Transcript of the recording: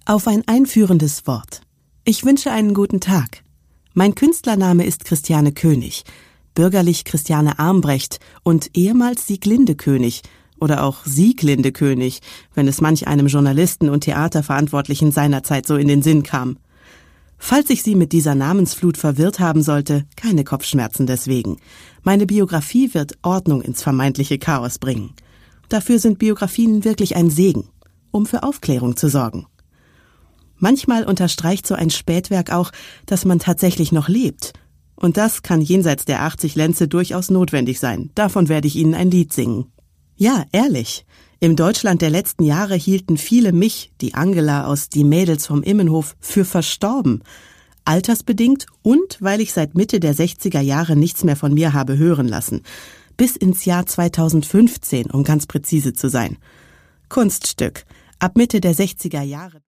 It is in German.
Auf ein einführendes Wort. Ich wünsche einen guten Tag. Mein Künstlername ist Christiane König, bürgerlich Christiane Armbrecht und ehemals Sieglinde König oder auch Sieglinde König, wenn es manch einem Journalisten und Theaterverantwortlichen seinerzeit so in den Sinn kam. Falls ich Sie mit dieser Namensflut verwirrt haben sollte, keine Kopfschmerzen deswegen. Meine Biografie wird Ordnung ins vermeintliche Chaos bringen. Dafür sind Biografien wirklich ein Segen, um für Aufklärung zu sorgen. Manchmal unterstreicht so ein Spätwerk auch, dass man tatsächlich noch lebt. Und das kann jenseits der 80 Lenze durchaus notwendig sein. Davon werde ich Ihnen ein Lied singen. Ja, ehrlich. Im Deutschland der letzten Jahre hielten viele mich, die Angela aus Die Mädels vom Immenhof, für verstorben. Altersbedingt und weil ich seit Mitte der 60er Jahre nichts mehr von mir habe hören lassen. Bis ins Jahr 2015, um ganz präzise zu sein. Kunststück. Ab Mitte der 60er Jahre